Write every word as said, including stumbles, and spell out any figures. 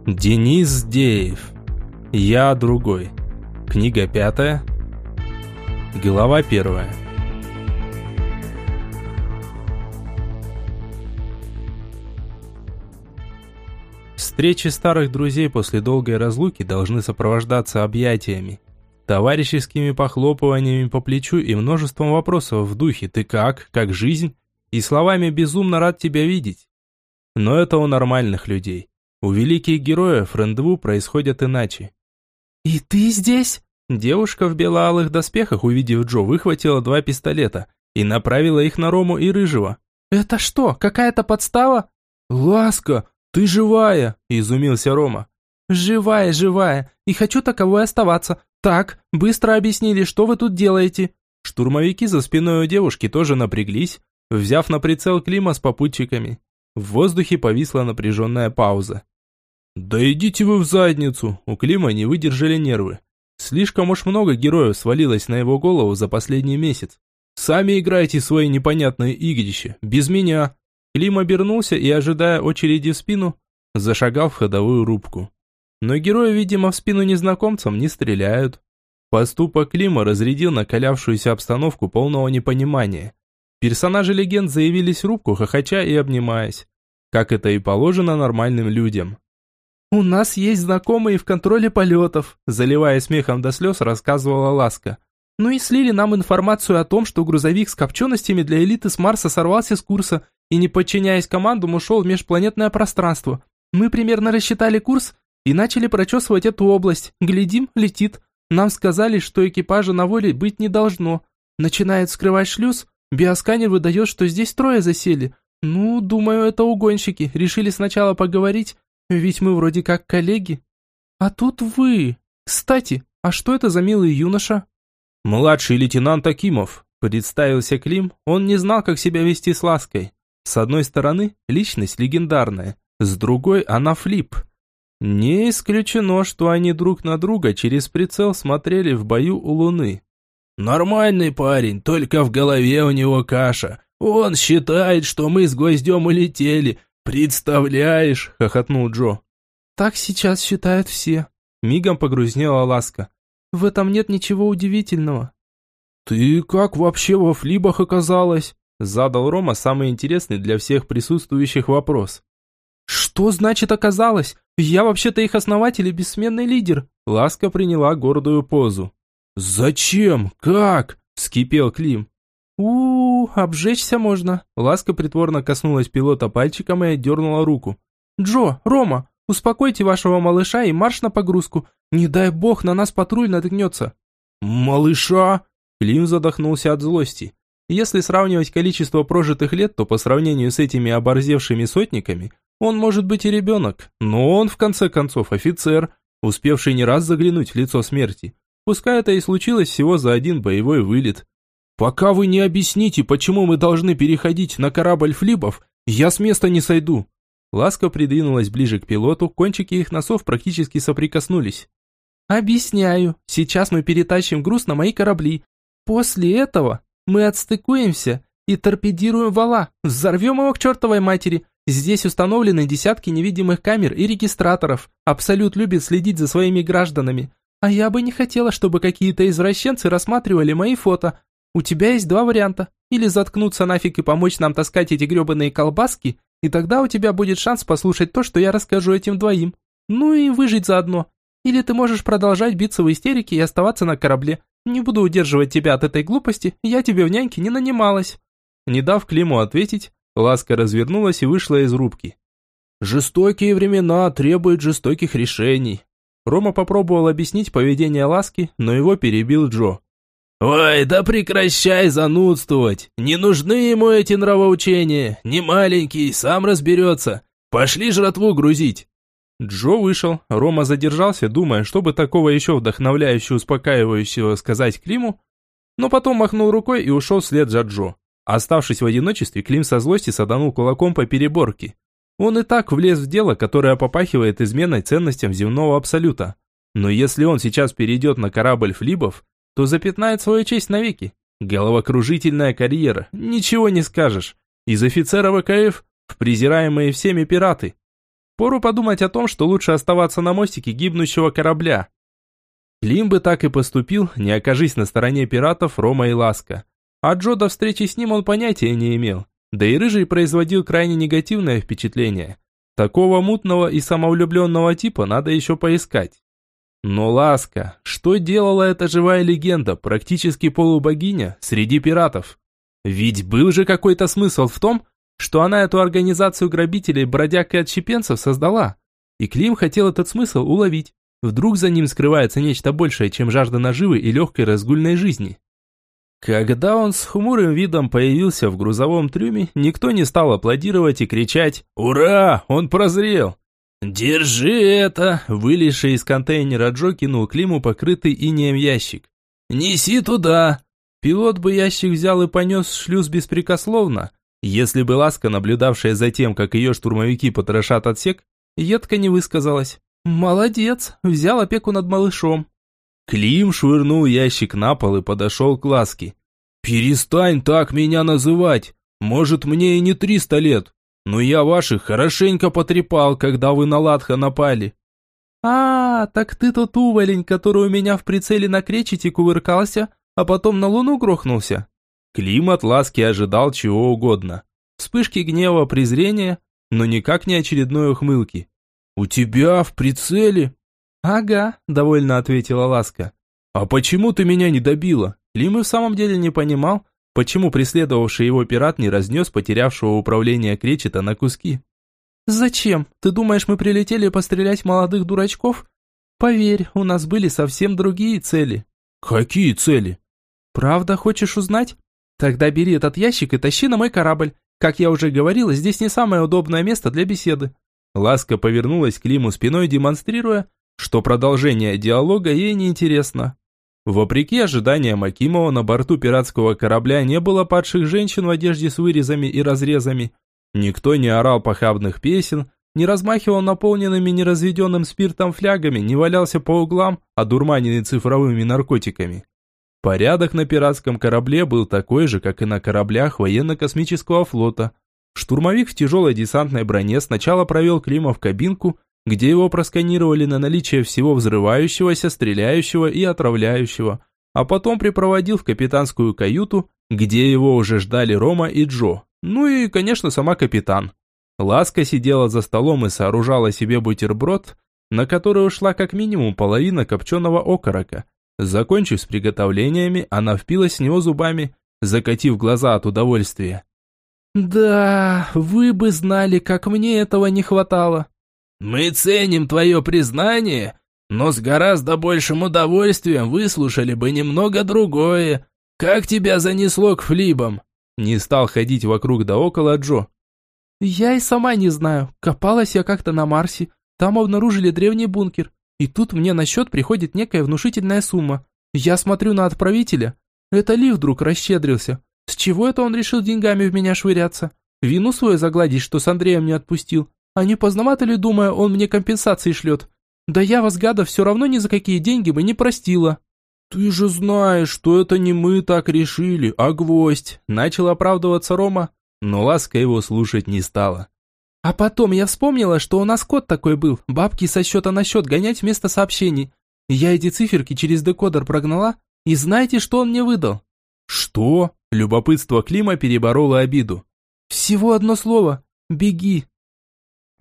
Денис Деев. Я другой. Книга пятая. Глава первая. Встречи старых друзей после долгой разлуки должны сопровождаться объятиями, товарищескими похлопываниями по плечу и множеством вопросов в духе «ты как?», «как жизнь?» и словами «безумно рад тебя видеть». Но это у нормальных людей. У великих героев рандеву происходят иначе. «И ты здесь?» Девушка в бело-алых доспехах, увидев Джо, выхватила два пистолета и направила их на Рому и Рыжего. «Это что, какая-то подстава?» «Ласка, ты живая!» – изумился Рома. «Живая, живая, и хочу таковой оставаться. Так, быстро объяснили, что вы тут делаете?» Штурмовики за спиной у девушки тоже напряглись, взяв на прицел Клима с попутчиками. В воздухе повисла напряженная пауза. «Да идите вы в задницу!» У Клима не выдержали нервы. Слишком уж много героев свалилось на его голову за последний месяц. «Сами играйте свои непонятные игрища, без меня!» Клим обернулся и, ожидая очереди в спину, зашагал в ходовую рубку. Но герои, видимо, в спину незнакомцам не стреляют. Поступок Клима разрядил накалявшуюся обстановку полного непонимания. Персонажи легенд заявились в рубку, хохоча и обнимаясь, как это и положено нормальным людям. «У нас есть знакомые в контроле полетов», заливая смехом до слез, рассказывала Ласка. «Ну и слили нам информацию о том, что грузовик с копченостями для элиты с Марса сорвался с курса и, не подчиняясь командам, ушел в межпланетное пространство. Мы примерно рассчитали курс и начали прочесывать эту область. Глядим, летит. Нам сказали, что экипажа на воле быть не должно. Начинает вскрывать шлюз, биосканер выдает, что здесь трое засели. Ну, думаю, это угонщики. Решили сначала поговорить, ведь мы вроде как коллеги. А тут вы. Кстати, а что это за милый юноша?» «Младший лейтенант Акимов», – представился Клим. Он не знал, как себя вести с Лаской. С одной стороны, личность легендарная, с другой она флип. Не исключено, что они друг на друга через прицел смотрели в бою у Луны. «Нормальный парень, только в голове у него каша. Он считает, что мы с Гвоздем улетели. Представляешь?» – хохотнул Джо. «Так сейчас считают все», – мигом погрузнела Ласка. «В этом нет ничего удивительного». «Ты как вообще во флибах оказалась?» – задал Рома самый интересный для всех присутствующих вопрос. «Что значит оказалось? Я вообще-то их основатель и бессменный лидер». Ласка приняла гордую позу. «Зачем? Как?» – вскипел Клим. у, -у, -у обжечься можно». Ласка притворно коснулась пилота пальчиком и отдернула руку. «Джо, Рома, успокойте вашего малыша и марш на погрузку. Не дай бог, на нас патруль наткнется». «Малыша?» Клим задохнулся от злости. Если сравнивать количество прожитых лет, то по сравнению с этими оборзевшими сотниками, он может быть и ребенок. Но он, в конце концов, офицер, успевший не раз заглянуть в лицо смерти. Пускай это и случилось всего за один боевой вылет. «Пока вы не объясните, почему мы должны переходить на корабль флипов, я с места не сойду». Ласка придвинулась ближе к пилоту, кончики их носов практически соприкоснулись. «Объясняю. Сейчас мы перетащим груз на мои корабли. После этого мы отстыкуемся и торпедируем вала, взорвем его к чертовой матери. Здесь установлены десятки невидимых камер и регистраторов. Абсолют любит следить за своими гражданами. А я бы не хотела, чтобы какие-то извращенцы рассматривали мои фото. У тебя есть два варианта. Или заткнуться нафиг и помочь нам таскать эти гребаные колбаски, и тогда у тебя будет шанс послушать то, что я расскажу этим двоим. Ну и выжить заодно. Или ты можешь продолжать биться в истерике и оставаться на корабле. Не буду удерживать тебя от этой глупости, я тебе в няньки не нанималась». Не дав Климу ответить, Ласка развернулась и вышла из рубки. «Жестокие времена требуют жестоких решений». Рома попробовал объяснить поведение Ласки, но его перебил Джо. «Ой, да прекращай занудствовать! Не нужны ему эти нравоучения! Не маленький, сам разберется! Пошли жратву грузить!» Джо вышел, Рома задержался, думая, чтобы такого еще вдохновляющего, успокаивающего сказать Климу, но потом махнул рукой и ушел вслед за Джо. Оставшись в одиночестве, Клим со злости саданул кулаком по переборке. Он и так влез в дело, которое попахивает изменой ценностям земного абсолюта. Но если он сейчас перейдет на корабль флибов, то запятнает свою честь навеки. Головокружительная карьера, ничего не скажешь. Из офицера ВКФ в презираемые всеми пираты. Пору подумать о том, что лучше оставаться на мостике гибнущего корабля. Клим бы так и поступил, не окажись на стороне пиратов Рома и Ласка. А Джо до встречи с ним он понятия не имел. Да и Рыжий производил крайне негативное впечатление. Такого мутного и самовлюбленного типа надо еще поискать. Но Ласка, что делала эта живая легенда, практически полубогиня, среди пиратов? Ведь был же какой-то смысл в том, что она эту организацию грабителей, бродяг и отщепенцев создала. И Клим хотел этот смысл уловить. Вдруг за ним скрывается нечто большее, чем жажда наживы и легкой разгульной жизни. Когда он с хмурым видом появился в грузовом трюме, никто не стал аплодировать и кричать «Ура! Он прозрел!». «Держи это!» – вылезший из контейнера Джо кинул Климу покрытый инеем ящик. «Неси туда!». Пилот бы ящик взял и понес в шлюз беспрекословно, если бы Ласка, наблюдавшая за тем, как ее штурмовики потрошат отсек, едко не высказалась. «Молодец, взял опеку над малышом». Клим швырнул ящик на пол и подошел к Ласке. «Перестань так меня называть. Может, мне и не триста лет, но я ваших хорошенько потрепал, когда вы на Латха напали». «А, так ты тот уволень, который у меня в прицеле на кречете кувыркался, а потом на луну грохнулся». Клим от Ласки ожидал чего угодно. Вспышки гнева, презрения, но никак не очередной ухмылки. «У тебя в прицеле?» «Ага», – довольно ответила Ласка. «А почему ты меня не добила?» Клим и в самом деле не понимал, почему преследовавший его пират не разнес потерявшего управление кречета на куски. «Зачем? Ты думаешь, мы прилетели пострелять молодых дурачков? Поверь, у нас были совсем другие цели». «Какие цели?» «Правда, хочешь узнать? Тогда бери этот ящик и тащи на мой корабль. Как я уже говорила, здесь не самое удобное место для беседы». Ласка повернулась к Климу спиной, демонстрируя, что продолжение диалога ей не интересно. Вопреки ожиданиям Акимова, на борту пиратского корабля не было падших женщин в одежде с вырезами и разрезами. Никто не орал похабных песен, не размахивал наполненными неразведенным спиртом флягами, не валялся по углам, одурманенный цифровыми наркотиками. Порядок на пиратском корабле был такой же, как и на кораблях военно-космического флота. Штурмовик в тяжелой десантной броне сначала провел Клима в кабинку, где его просканировали на наличие всего взрывающегося, стреляющего и отравляющего, а потом припроводил в капитанскую каюту, где его уже ждали Рома и Джо, ну и, конечно, сама капитан. Ласка сидела за столом и сооружала себе бутерброд, на который ушла как минимум половина копченого окорока. Закончив с приготовлениями, она впилась в него зубами, закатив глаза от удовольствия. «Да, вы бы знали, как мне этого не хватало». «Мы ценим твое признание, но с гораздо большим удовольствием выслушали бы немного другое. Как тебя занесло к флибам?» Не стал ходить вокруг да около Джо. «Я и сама не знаю. Копалась я как-то на Марсе. Там обнаружили древний бункер. И тут мне на счет приходит некая внушительная сумма. Я смотрю на отправителя. Это Ли вдруг расщедрился. С чего это он решил деньгами в меня швыряться? Вину свою загладить, что с Андреем не отпустил. А не поздновато ли, думаю, он мне компенсации шлет? Да я вас, гада, все равно ни за какие деньги бы не простила». «Ты же знаешь, что это не мы так решили, а гвоздь», начал оправдываться Рома, но Ласка его слушать не стала. «А потом я вспомнила, что у нас код такой был, бабки со счета на счет гонять вместо сообщений. Я эти циферки через декодер прогнала, и знаете, что он мне выдал?» «Что?» Любопытство Клима перебороло обиду. «Всего одно слово. Беги.